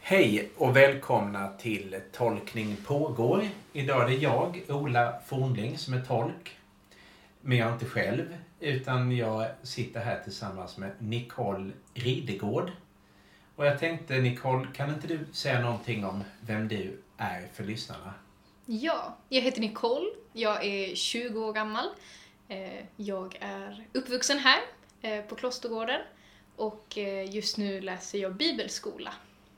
Hej och välkomna till Tolkning pågår. Idag är det jag, Ola Fornling, som är tolk. Men jag är inte själv, utan jag sitter här tillsammans med Nicole Ridegård. Och jag tänkte, Nicole, kan inte du säga någonting om vem du är för lyssnarna? Ja, jag heter Nicole. Jag är 20 år gammal. Jag är uppvuxen här på Klostergården. Och just nu läser jag bibelskola.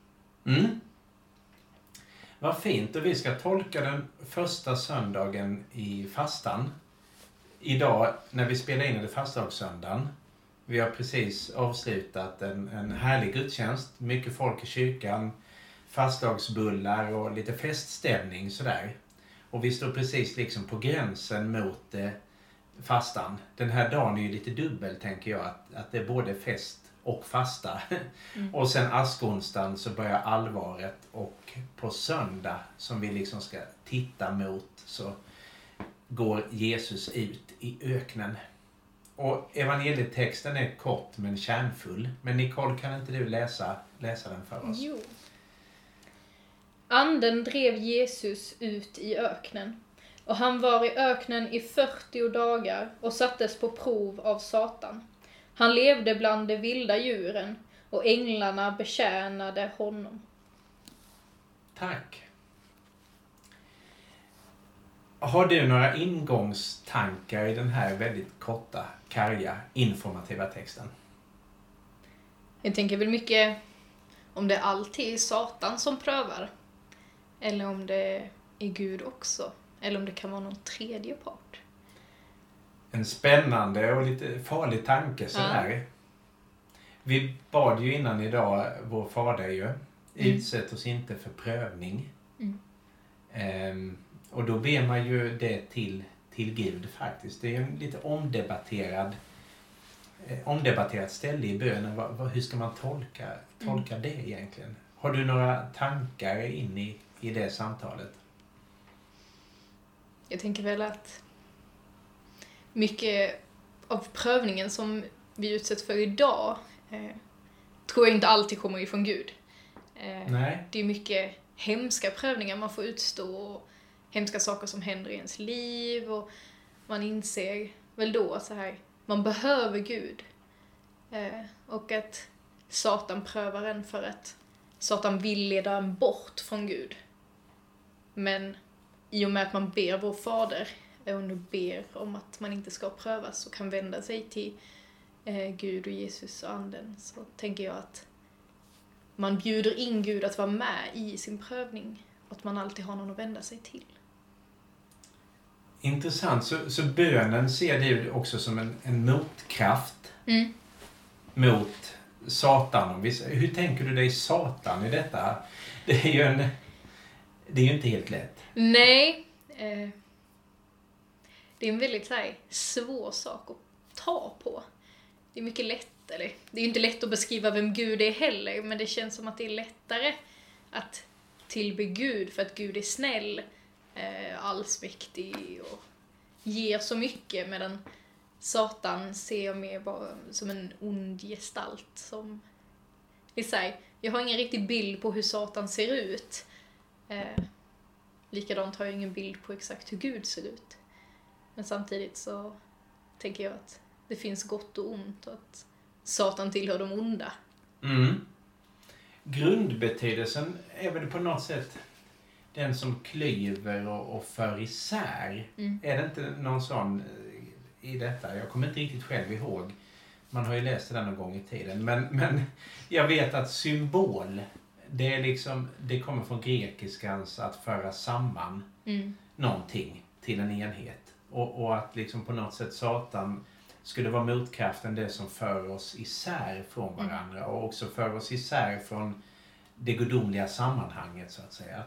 Vad fint, och vi ska tolka den första söndagen i fastan. Idag när vi spelar in det fastsöndagen. Vi har precis avslutat en härlig gudstjänst. Mycket folk i kyrkan, fastdagsbullar och lite feststämning sådär. Och vi står precis liksom på gränsen mot fastan. Den här dagen är ju lite dubbel, tänker jag. Att det är både fest och fasta. Och sen askonsdagen så börjar allvaret, och på söndag som vi liksom ska titta mot så går Jesus ut i öknen. Och evangelietexten är kort men kärnfull. Men Nicole, kan inte du läsa den för oss? Jo. Anden drev Jesus ut i öknen. Och han var i öknen i 40 dagar och sattes på prov av Satan. Han levde bland de vilda djuren och änglarna betjänade honom. Tack. Har du några ingångstankar i den här väldigt korta, karga, informativa texten? Jag tänker väl mycket om det alltid är Satan som prövar. Eller om det är Gud också. Eller om det kan vara någon tredje part. En spännande och lite farlig tanke sådär. Ja. Vi bad ju innan idag, vår fader ju, utsätt oss inte för prövning. Och då ber man ju det till Gud faktiskt. Det är ju en lite omdebatterat ställe i bönen. Hur ska man tolka det egentligen? Har du några tankar in i det samtalet? Jag tänker väl att mycket av prövningen som vi utsätts för idag tror jag inte alltid kommer ifrån Gud. Nej. Det är mycket hemska prövningar man får utstå och hemska saker som händer i ens liv, och man inser väl då att så här, man behöver Gud. Och att Satan prövar en för att Satan vill leda en bort från Gud. Men i och med att man ber vår fader och nu ber om att man inte ska prövas och kan vända sig till Gud och Jesus och anden, så tänker jag att man bjuder in Gud att vara med i sin prövning och att man alltid har någon att vända sig till. Intressant. Så bönen ser du också som en motkraft mot Satan. Hur tänker du dig Satan i detta? Det är ju inte helt lätt. Nej. Det är en väldigt svår sak att ta på. Det är mycket lättare. Det är ju inte lätt att beskriva vem Gud är heller, men det känns som att det är lättare att tillbe Gud för att Gud är snäll, allsmäktig och ger så mycket, medan Satan ser jag mer bara som en ond gestalt som jag har ingen riktig bild på hur Satan ser ut. Likadant har jag ingen bild på exakt hur Gud ser ut. Men samtidigt så tänker jag att det finns gott och ont och att Satan tillhör de onda. Grundbetydelsen är väl på något sätt den som klyver och för isär. Är det inte någon sån i detta? Jag kommer inte riktigt själv ihåg. Man har ju läst det någon gång i tiden. Men jag vet att symbol, det kommer från grekiskans att föra samman någonting till en enhet. Och att liksom på något sätt Satan skulle vara motkraften, det som för oss isär från varandra och också för oss isär från det gudomliga sammanhanget, så att säga.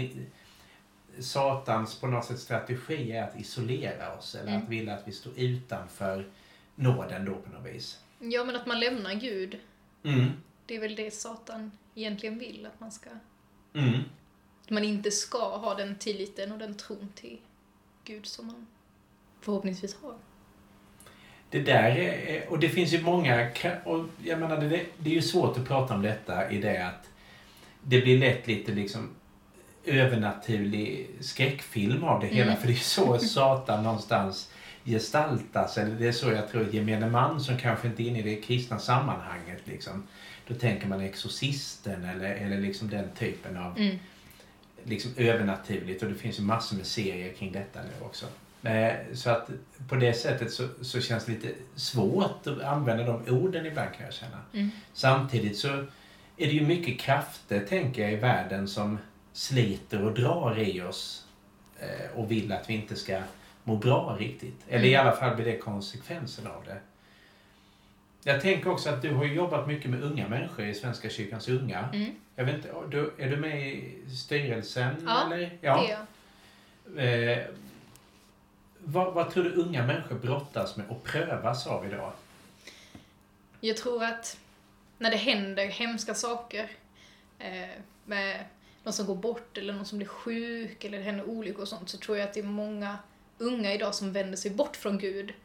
Satans på något sätt strategi är att isolera oss eller att vilja att vi står utanför nåden då på något vis. Ja, men att man lämnar Gud. Det är väl det Satan egentligen vill, att man ska att man inte ska ha den tilliten och den tron till Gud som man förhoppningsvis har. Det där är, och det finns ju många, och jag menar det är ju svårt att prata om detta i det att det blir lätt lite liksom övernaturlig skräckfilm av det hela. För det är så Satan någonstans gestaltas. Eller det är så jag tror gemene man som kanske inte är inne i det kristna sammanhanget. Liksom. Då tänker man Exorcisten eller liksom den typen av liksom övernaturligt. Och det finns ju massor med serier kring detta nu också. Så att på det sättet så känns det lite svårt att använda de orden ibland, kan jag känna. Samtidigt så är det ju mycket krafter, tänker jag, i världen som sliter och drar i oss och vill att vi inte ska må bra riktigt. Eller i alla fall blir det konsekvensen av det. Jag tänker också att du har jobbat mycket med unga människor i Svenska kyrkans unga. Jag vet inte, är du med i styrelsen? Ja, eller? Ja, det är jag. Vad tror du unga människor brottas med och prövas av idag? Jag tror att när det händer hemska saker med någon som går bort eller någon som blir sjuk eller det händer olyckor och sånt, så tror jag att det är många unga idag som vänder sig bort från Gud,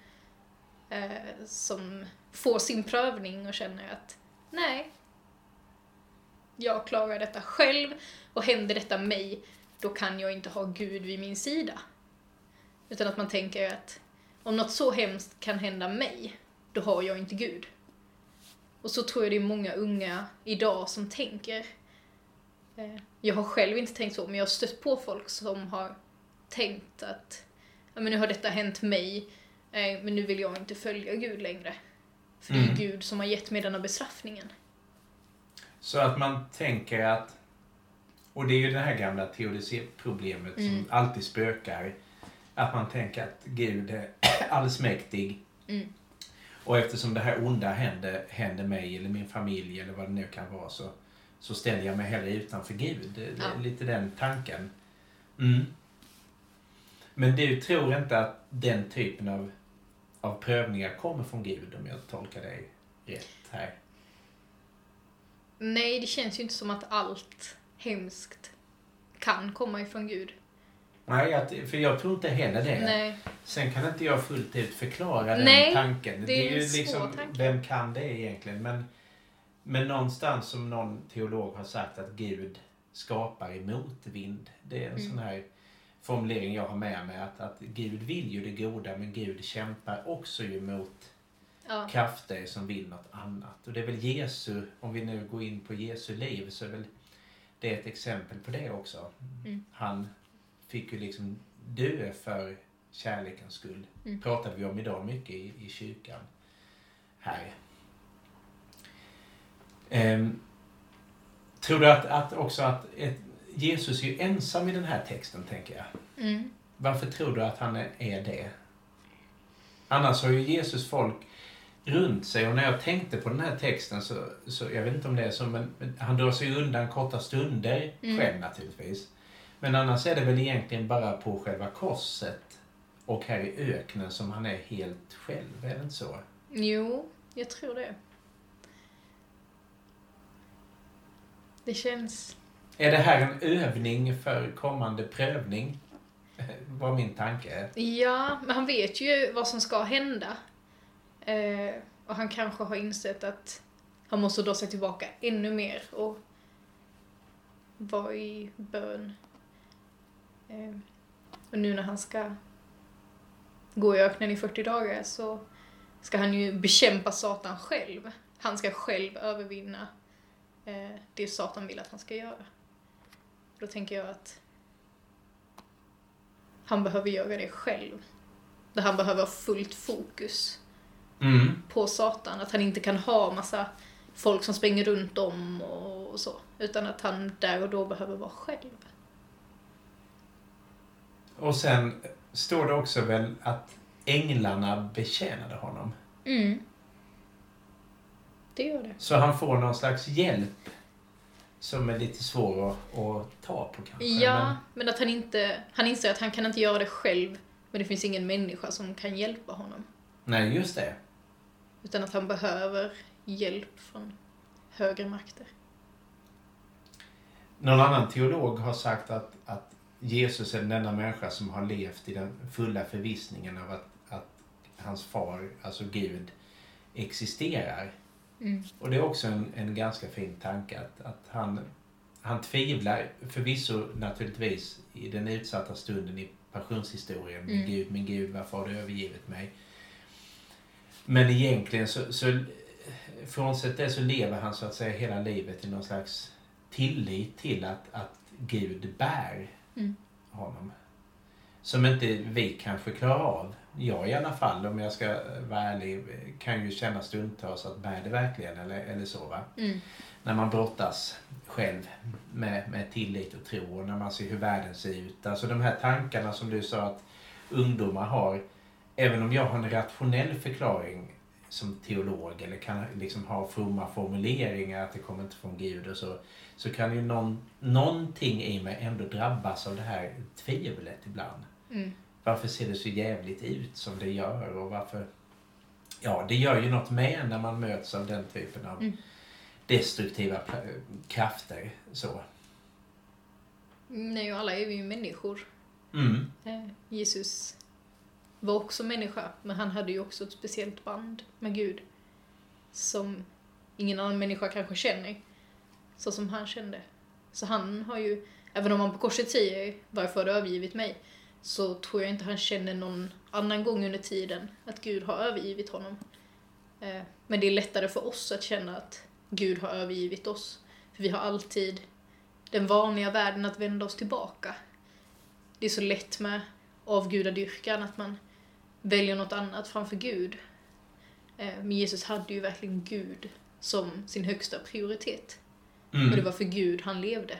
som får sin prövning och känner att nej, jag klarar detta själv, och händer detta mig, då kan jag inte ha Gud vid min sida. Utan att man tänker att om något så hemskt kan hända mig, då har jag inte Gud. Och så tror jag det är många unga idag som tänker. Jag har själv inte tänkt så, men jag har stött på folk som har tänkt att ja, men nu har detta hänt mig, men nu vill jag inte följa Gud längre. För det är Gud som har gett mig denna bestraffningen. Så att man tänker att, och det är ju det här gamla teodicéproblemet som alltid spökar, att man tänker att Gud är allsmäktig. Och eftersom det här onda händer mig eller min familj eller vad det nu kan vara, så ställer jag mig hellre utanför Gud. Det är lite den tanken. Men du tror inte att den typen av prövningar kommer från Gud, om jag tolkar dig rätt här? Nej, det känns ju inte som att allt hemskt kan komma ifrån Gud. Nej, för jag tror inte heller det. Nej. Sen kan inte jag fullt ut förklara den tanken. Det är ju en liksom, svår tanke. vem kan det egentligen? Men någonstans som någon teolog har sagt att Gud skapar i motvind. Det är en sån här formulering jag har med mig. Att Gud vill ju det goda, men Gud kämpar också ju mot krafter som vill något annat. Och det är väl Jesu, om vi nu går in på Jesu liv, så är väl det ett exempel på det också. Han fick ju liksom dö för kärlekens skull. Pratade vi om idag mycket i kyrkan här. Tror du att Jesus är ju ensam i den här texten, tänker jag. Varför tror du att han är det? Annars har ju Jesus folk runt sig, och när jag tänkte på den här texten så jag vet inte om det är så, men han drar sig undan korta stunder själv naturligtvis. Men annars är det väl egentligen bara på själva korset och här i öknen som han är helt själv, är det inte så? Jo, jag tror det. Det känns... Är det här en övning för kommande prövning? Var min tanke. Ja, men han vet ju vad som ska hända. Och han kanske har insett att han måste dra sig tillbaka ännu mer och vara i bön. Och nu när han ska gå i öknen i 40 dagar så ska han ju bekämpa Satan själv. Han ska själv övervinna det Satan vill att han ska göra. Då tänker jag att han behöver göra det själv. Där han behöver fullt fokus på Satan. Att han inte kan ha massa folk som springer runt om och så. Utan att han där och då behöver vara själv. Och sen står det också väl att änglarna betjänade honom. Det gör det. Så han får någon slags hjälp som är lite svår att ta på kanske. Ja, men att han inser att han kan inte göra det själv, men det finns ingen människa som kan hjälpa honom. Nej, just det. Utan att han behöver hjälp från högre makter. Någon annan teolog har sagt att Jesus är den enda människa som har levt i den fulla förvissningen av att hans far, alltså Gud, existerar. Och det är också en ganska fin tanke att han han tvivlar förvisso naturligtvis i den utsatta stunden i passionshistorien. Min Gud, varför har du övergivit mig? Men egentligen så frånsett det så lever han så att säga hela livet i någon slags tillit till att Gud bär honom. Som inte vi kanske klarar av. Jag i alla fall, om jag ska vara ärlig, kan ju känna stundtals att bär det verkligen eller så, va? När man brottas själv med tillit och tro och när man ser hur världen ser ut. Alltså de här tankarna som du sa att ungdomar har, även om jag har en rationell förklaring som teolog eller kan liksom ha fromma formuleringar att det kommer inte från Gud och så kan ju någonting i mig ändå drabbas av det här tvivlet ibland. Varför ser det så jävligt ut som det gör och varför... Ja, det gör ju något med när man möts av den typen av destruktiva krafter. Så. Nej, och alla är vi ju människor. Jesus var också människa, men han hade ju också ett speciellt band med Gud som ingen annan människa kanske känner så som han kände. Så han har ju, även om han på korset säger varför har du övergivit mig, så tror jag inte han känner någon annan gång under tiden att Gud har övergivit honom. Men det är lättare för oss att känna att Gud har övergivit oss. För vi har alltid den vanliga världen att vända oss tillbaka. Det är så lätt med avgudadyrkan att man väljer något annat framför Gud. Men Jesus hade ju verkligen Gud som sin högsta prioritet. Och det var för Gud han levde.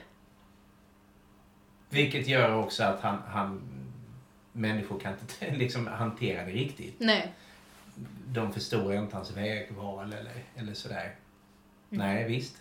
Vilket gör också att han människor kan inte liksom hantera det riktigt. Nej. De förstår inte hans vägval eller sådär. Nej, visst.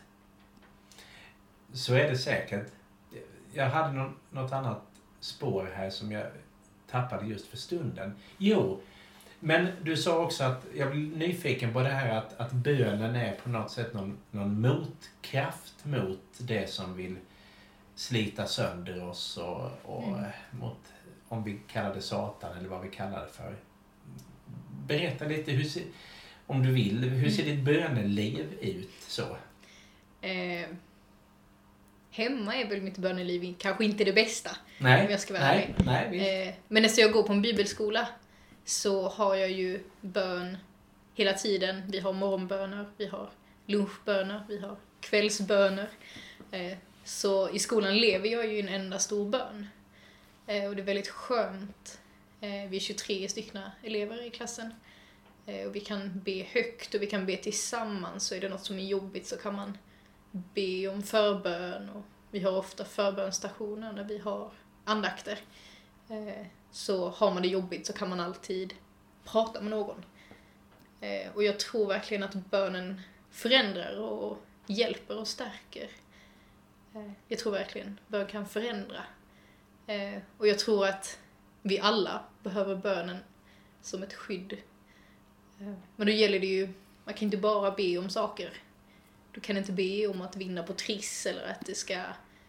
Så är det säkert. Jag hade något annat spår här som jag tappade just för stunden. Jo, men du sa också att jag blir nyfiken på det här att bönen är på något sätt någon motkraft mot det som vill slita sönder oss och mot, om vi kallar det Satan eller vad vi kallar det för. Berätta lite, om du vill, hur ser ditt böneliv ut så? Hemma är väl mitt böneliv kanske inte det bästa. Nej, om jag ska vara ärlig. Men när jag går på en bibelskola så har jag ju bön hela tiden. Vi har morgonböner, vi har lunchböner, vi har kvällsböner. Så i skolan lever jag ju i en enda stor bön. Och det är väldigt skönt. Vi är 23 stycken elever i klassen. Och vi kan be högt och vi kan be tillsammans. Så är det något som är jobbigt så kan man be om förbön. Och vi har ofta förbönstationer när vi har andakter. Så har man det jobbigt så kan man alltid prata med någon. Och jag tror verkligen att bönen förändrar och hjälper och stärker. Jag tror verkligen bön kan förändra. Och jag tror att vi alla behöver bönen som ett skydd. Men då gäller det ju, man kan inte bara be om saker. Du kan inte be om att vinna på triss eller att det ska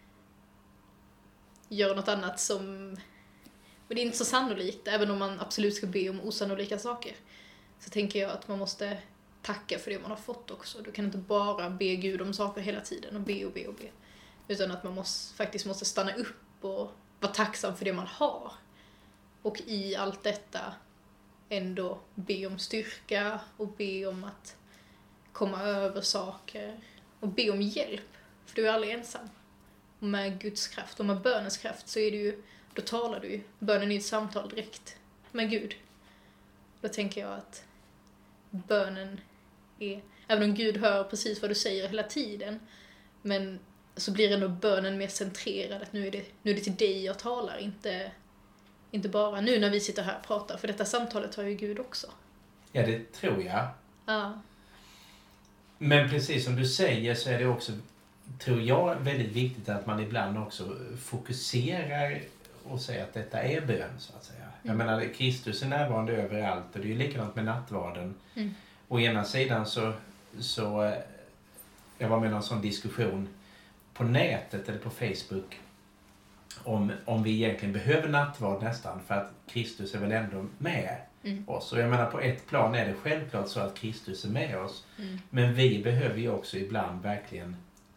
göra något annat som... Men det är inte så sannolikt, även om man absolut ska be om osannolika saker. Så tänker jag att man måste tacka för det man har fått också. Du kan inte bara be Gud om saker hela tiden och be och be och be. Utan att man faktiskt måste stanna upp och vara tacksam för det man har. Och i allt detta ändå be om styrka och be om att komma över saker. Och be om hjälp, för du är aldrig ensam. Och med Guds kraft och med bönens kraft så är det ju, då talar du ju. Bönen är ett samtal direkt med Gud. Då tänker jag att bönen är, även om Gud hör precis vad du säger hela tiden, men så blir ändå bönen mer centrerad. Att nu är det till dig jag talar, inte bara nu när vi sitter här och pratar. För detta samtalet har ju Gud också. Ja, det tror jag. Ja. Men precis som du säger så är det också, tror jag, väldigt viktigt att man ibland också fokuserar och säger att detta är bön, så att säga. Jag menar, Kristus är närvarande överallt och det är ju likadant med nattvarden. Å ena sidan så jag var med en sån diskussion på nätet eller på Facebook om vi egentligen behöver nattvard nästan, för att Kristus är väl ändå med oss. Och jag menar, på ett plan är det självklart så att Kristus är med oss. Men vi behöver ju också ibland verkligen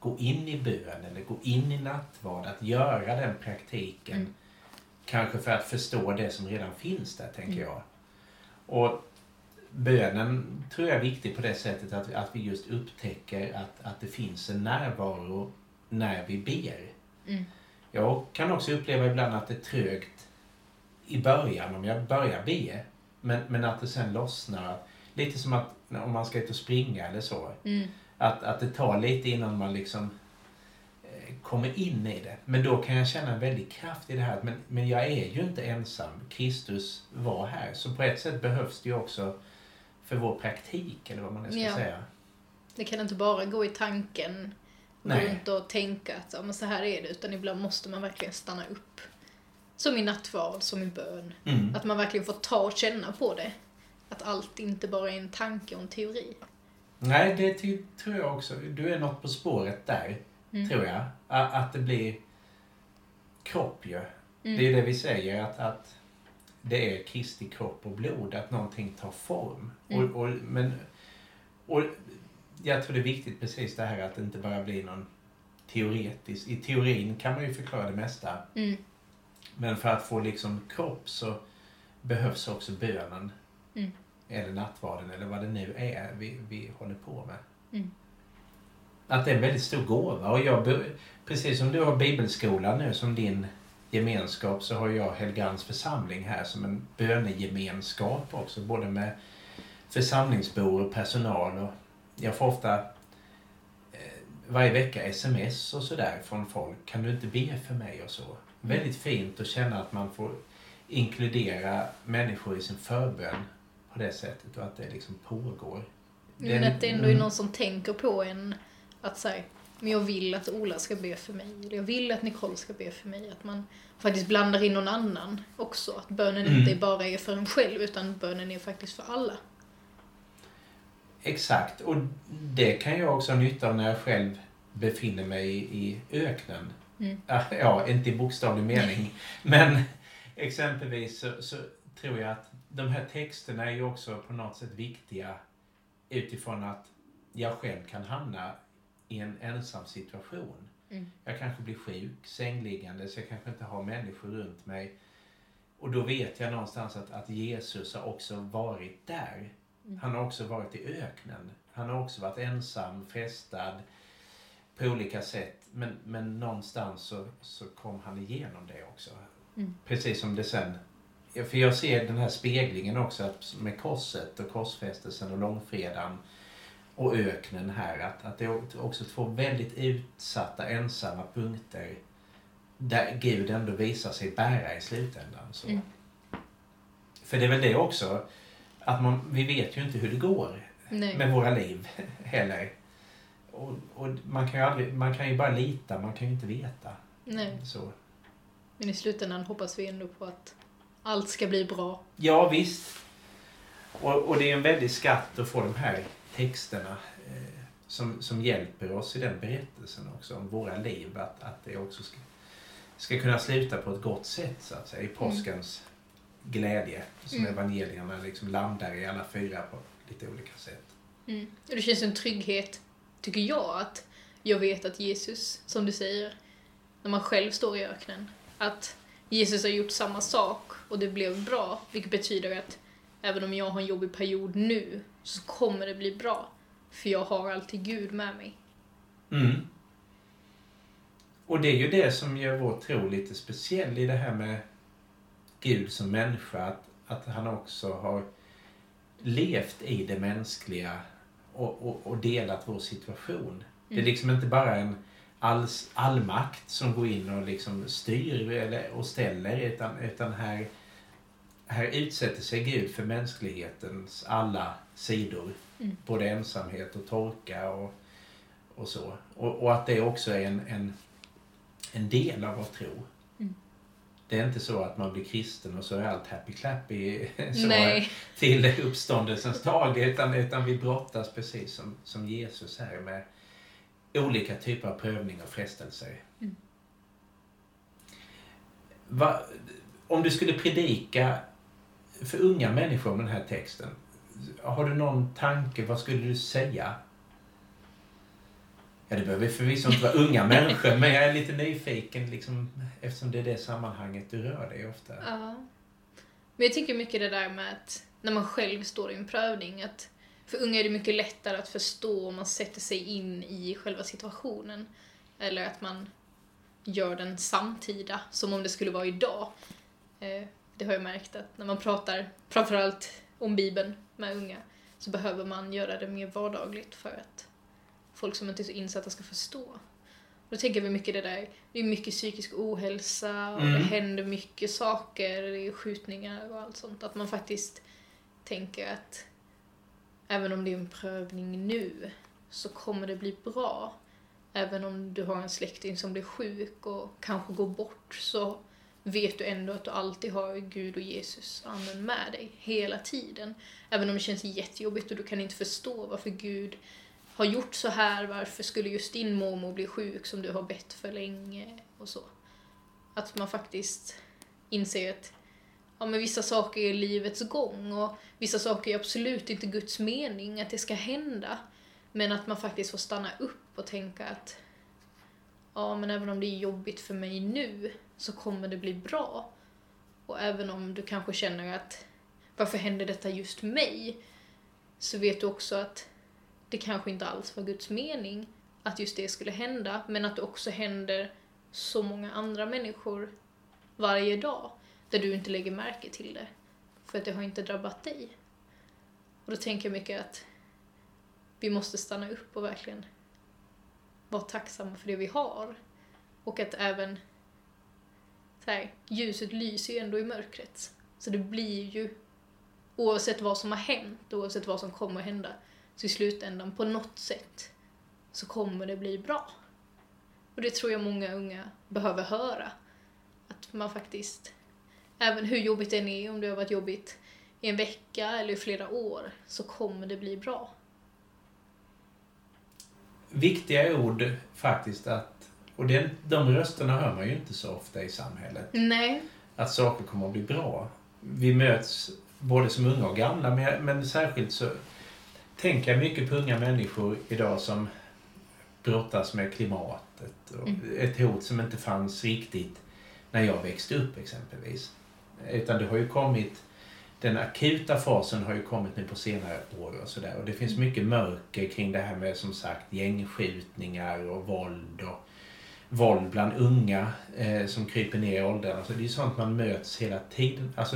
gå in i bön eller gå in i nattvard, att göra den praktiken. Kanske för att förstå det som redan finns där, tänker jag. Och bönen tror jag är viktig på det sättet att vi just upptäcker att det finns en närvaro när vi ber. Jag kan också uppleva ibland att det är trögt i början om jag börjar be. Men att det sen lossnar. Lite som att om man ska ut och springa eller så. Att det tar lite innan man liksom kommer in i det. Men då kan jag känna en väldig kraft i det här. Men jag är ju inte ensam. Kristus var här. Så på ett sätt behövs det ju också för vår praktik, eller vad man ska säga. Det kan inte bara gå i tanken runt och tänka att men så här är det. Utan ibland måste man verkligen stanna upp. Som i nattvard, som i bön. Att man verkligen får ta och känna på det. Att allt inte bara är en tanke och en teori. Nej, det tror jag också. Du är något på spåret där, tror jag. Att det blir kropp ju. Det är det vi säger, att det är Kristi kropp och blod. Att någonting tar form. Och jag tror det är viktigt precis det här att det inte bara blir någon teoretisk. I teorin kan man ju förklara det mesta. Men för att få liksom kropp så behövs också bönen. Eller nattvarden eller vad det nu är vi håller på med. Att det är en väldigt stor gåva. Och precis som du har bibelskolan nu som din gemenskap, så har jag Helgans församling här som en bönegemenskap också. Både med församlingsbor och personal. Och jag får ofta varje vecka sms och sådär från folk. Kan du inte be för mig och så? Väldigt fint att känna att man får inkludera människor i sin förbön på det sättet och att det liksom pågår. Men att det ändå är någon som tänker på en att säga, men jag vill att Ola ska be för mig. Eller jag vill att Nicole ska be för mig. Att man faktiskt blandar in någon annan också. Att bönen inte bara är för en själv utan bönen är faktiskt för alla. Exakt. Och det kan jag också ha nytta av när jag själv befinner mig i öknen. Ja, inte i bokstavlig mening. Men exempelvis så tror jag att de här texterna är ju också på något sätt viktiga utifrån att jag själv kan hamna i en ensam situation. Jag kanske blir sjuk, sängliggande, så jag kanske inte har människor runt mig. Och då vet jag någonstans att Jesus har också varit där. Han har också varit i öknen. Han har också varit ensam, frestad på olika sätt. Men någonstans så kom han igenom det också. Precis som det sen. För jag ser den här speglingen också att med korset och korsfästelsen och långfredagen och öknen här. Att det är också två väldigt utsatta, ensamma punkter där Gud ändå visar sig bära i slutändan. Så. För det är väl det också, att vi vet ju inte hur det går med våra liv heller. Och man kan ju bara lita, man kan ju inte veta. Nej. Så. Men i slutändan hoppas vi ändå på att allt ska bli bra. Ja, visst. Och det är en väldig skatt att få de här texterna som hjälper oss i den berättelsen också om våra liv. Att det också ska kunna sluta på ett gott sätt så att säga, i påskens glädje som evangelierna liksom landar i alla fyra på lite olika sätt. Och det känns en trygghet, tycker jag, att jag vet att Jesus, som du säger, när man själv står i öknen, att Jesus har gjort samma sak och det blev bra, vilket betyder att även om jag har en jobbig period nu så kommer det bli bra, för jag har alltid Gud med mig. Och det är ju det som gör vår tro lite speciell i det här med Gud som människa, att han också har levt i det mänskliga och delat vår situation. Det är liksom inte bara en allmakt som går in och liksom styr och ställer, utan här utsätter sig Gud för mänsklighetens alla sidor. Både ensamhet och torka och så. Och att det också är en del av vår tro. Det är inte så att man blir kristen och så är allt happy-clappy till uppståndelsens dag, utan vi brottas precis som Jesus här med olika typer av prövningar och frestelser. Om du skulle predika för unga människor om den här texten, har du någon tanke, vad skulle du säga? Ja, det behöver förvisso inte vara unga människor, men jag är lite nyfiken liksom, eftersom det är det sammanhanget du rör dig ofta. Ja. Men jag tycker mycket det där med att när man själv står i en prövning, att för unga är det mycket lättare att förstå om man sätter sig in i själva situationen. Eller att man gör den samtida, som om det skulle vara idag. Det har jag märkt att när man pratar framförallt om Bibeln med unga, så behöver man göra det mer vardagligt för att folk som inte är så insatta ska förstå. Och då tänker vi mycket det där, det är mycket psykisk ohälsa och det händer mycket saker, det är skjutningar och allt sånt. Att man faktiskt tänker att även om det är en prövning nu så kommer det bli bra. Även om du har en släkting som blir sjuk och kanske går bort, så vet du ändå att du alltid har Gud och Jesus, anden, med dig hela tiden. Även om det känns jättejobbigt och du kan inte förstå varför Gud har gjort så här, varför skulle just din mormor bli sjuk som du har bett för länge och så. Att man faktiskt inser att ja, men vissa saker är livets gång och vissa saker är absolut inte Guds mening att det ska hända. Men att man faktiskt får stanna upp och tänka att ja, men även om det är jobbigt för mig nu så kommer det bli bra. Och även om du kanske känner att varför händer detta just mig, så vet du också att det kanske inte alls var Guds mening att just det skulle hända, men att det också händer så många andra människor varje dag där du inte lägger märke till det för att det har inte drabbat dig. Och då tänker jag mycket att vi måste stanna upp och verkligen vara tacksamma för det vi har. Och att även så här, ljuset lyser ju ändå i mörkret. Så det blir ju, oavsett vad som har hänt, oavsett vad som kommer att hända, så i slutändan på något sätt så kommer det bli bra. Och det tror jag många unga behöver höra. Att man faktiskt, även hur jobbigt det än är, om det har varit jobbigt i en vecka eller i flera år, så kommer det bli bra. Viktiga ord faktiskt, och de rösterna hör man ju inte så ofta i samhället. Nej. Att saker kommer att bli bra. Vi möts både som unga och gamla, men särskilt så tänker jag mycket på unga människor idag som brottas med klimatet. Och ett hot som inte fanns riktigt när jag växte upp exempelvis. Utan det har ju kommit, den akuta fasen har ju kommit nu på senare år och sådär. Och det finns mycket mörker kring det här med, som sagt, gängskjutningar och våld bland unga som kryper ner i åldern. Alltså det är ju sånt man möts hela tiden. Alltså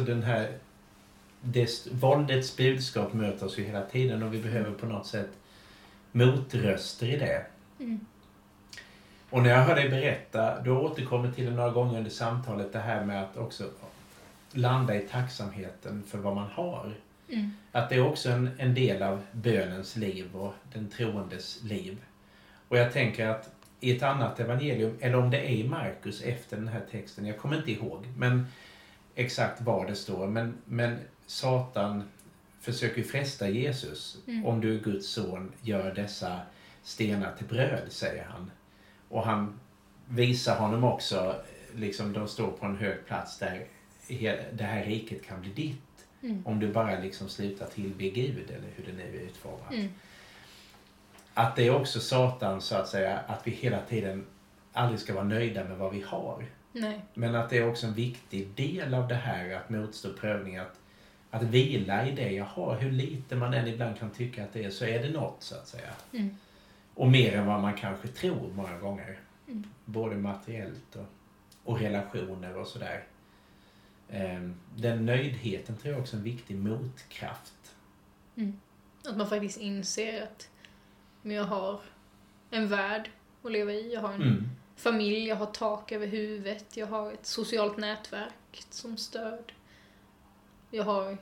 våldets budskap möter oss ju hela tiden och vi behöver på något sätt motröster i det. Och när jag hör dig berätta, då återkommer till det några gånger under samtalet, det här med att också landa i tacksamheten för vad man har. Att det är också en del av bönens liv och den troendes liv. Och jag tänker att i ett annat evangelium, eller om det är i Markus efter den här texten, jag kommer inte ihåg, men exakt vad det står, men Satan försöker fresta Jesus. Om du är Guds son, gör dessa stenar till bröd, säger han. Och han visar honom också, liksom de står på en hög plats där det här riket kan bli ditt. Om du bara liksom slutar tillbe Gud, eller hur det nu är utformat. Att det är också Satan, så att säga, att vi hela tiden aldrig ska vara nöjda med vad vi har. Nej. Men att det är också en viktig del av det här att motstå prövning, att vila i det jag har. Hur lite man än ibland kan tycka att det är, så är det något, så att säga. Och mer än vad man kanske tror många gånger. Både materiellt och relationer och sådär. Den nöjdheten tror jag också är en viktig motkraft. Att man faktiskt inser att jag har en värld att leva i. Jag har en familj, jag har tak över huvudet. Jag har ett socialt nätverk som stöd. Jag har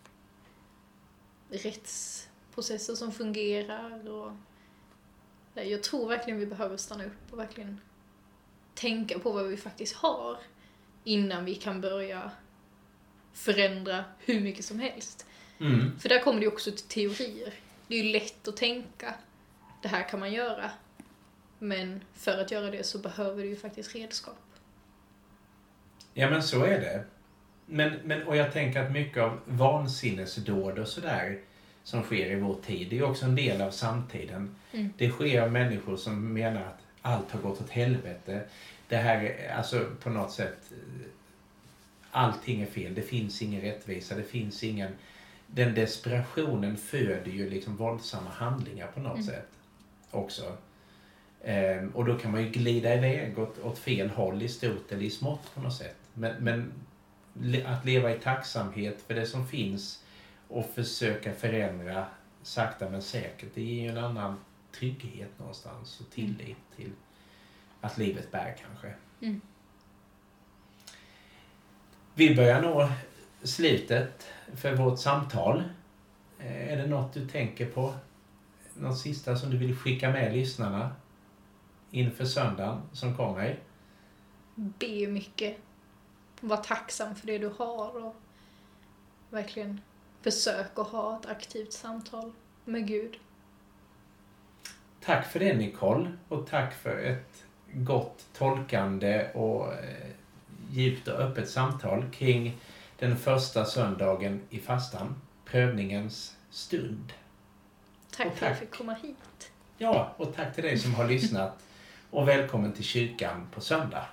rättsprocesser som fungerar. Och jag tror verkligen vi behöver stanna upp och verkligen tänka på vad vi faktiskt har innan vi kan börja förändra hur mycket som helst. För där kommer det också till teorier. Det är ju lätt att tänka, det här kan man göra. Men för att göra det så behöver du ju faktiskt redskap. Ja, men så är det. Men och jag tänker att mycket av vansinnesdåd och sådär som sker i vår tid. Det är också en del av samtiden. Det sker av människor som menar att allt har gått åt helvete. Det här är alltså på något sätt, allting är fel. Det finns ingen rättvisa. Det finns ingen... Den desperationen föder ju liksom våldsamma handlingar på något sätt också. Och då kan man ju glida iväg åt fel håll i stort eller i smått på något sätt. Men att leva i tacksamhet för det som finns och försöka förändra sakta men säkert, det ger ju en annan trygghet någonstans och tillit till att livet bär kanske. Vi börjar nå slutet för vårt samtal. Är det något du tänker på? Något sista som du vill skicka med lyssnarna inför söndagen som kommer? Be mycket. Var tacksam för det du har och verkligen försök att ha ett aktivt samtal med Gud. Tack för det, Nicole, och tack för ett gott tolkande och djupt och öppet samtal kring den första söndagen i fastan, prövningens stund. Tack för att jag fick komma hit. Ja, och tack till dig som har lyssnat och välkommen till kyrkan på söndag.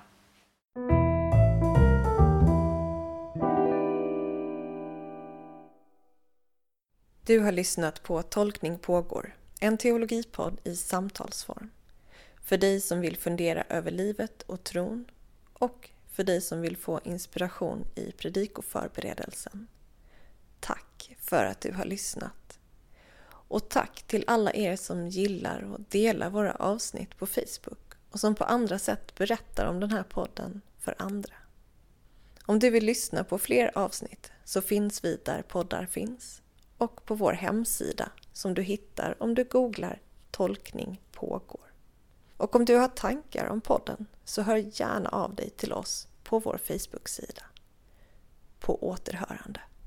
Du har lyssnat på Tolkning pågår, en teologipodd i samtalsform. För dig som vill fundera över livet och tron och för dig som vill få inspiration i predikoförberedelsen. Tack för att du har lyssnat. Och tack till alla er som gillar och delar våra avsnitt på Facebook och som på andra sätt berättar om den här podden för andra. Om du vill lyssna på fler avsnitt så finns vi där poddar finns och på vår hemsida som du hittar om du googlar Tolkning pågår. Och om du har tankar om podden så hör gärna av dig till oss på vår Facebook-sida. På återhörande.